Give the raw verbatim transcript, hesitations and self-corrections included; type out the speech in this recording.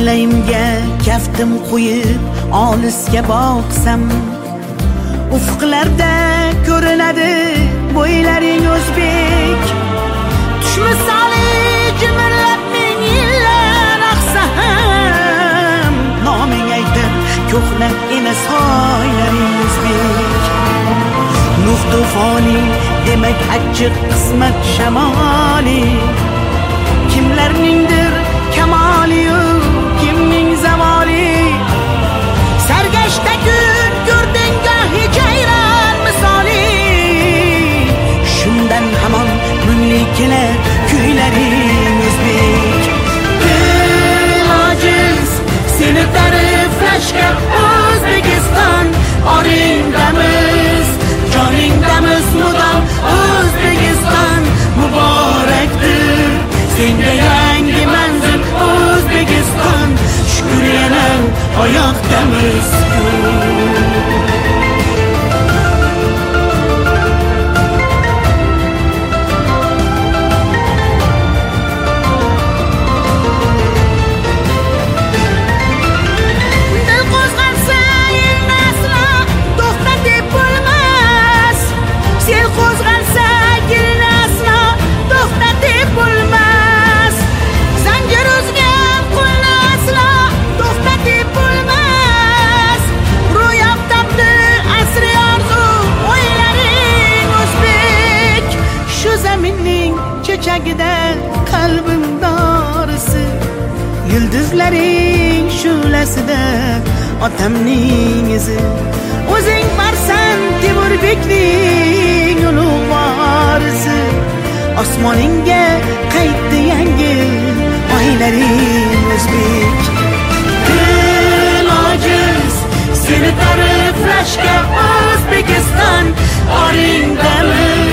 Manglayimga kaftim qo'yib olisga boqsam, ufqlarda ko'rinadi bo'ylaring o'zbek. Tush misoli jimirlab ming yillar aqsa ham, noming aytib ko'hna ena soylaring o'zbek. Nuh tufoni demak achchiq qismat shamoli, kimlarningdir kamoli-yu kimning zavoli. Sargashta kun ko'rding gohi jayron misoli, shundan hamon mungli kelar kuylaring o'zbek. Dil ojiz seni ta'riflashga O'zbekiston, oringdamiz joningdamiz mudom O'zbekiston. Muborakdir senga yangi manzil O'zbekiston, shukr yana oyoqdamiz. Chechagida qalbim dorisi, yulduzlaring shulasida otamning izi. O'zing barsan Temurbekning ulug' vorisi, osmoningga qaytdi yangi oylaring o'zbek. Dil ojiz seni ta'riflashga O'zbekiston, oringdamiz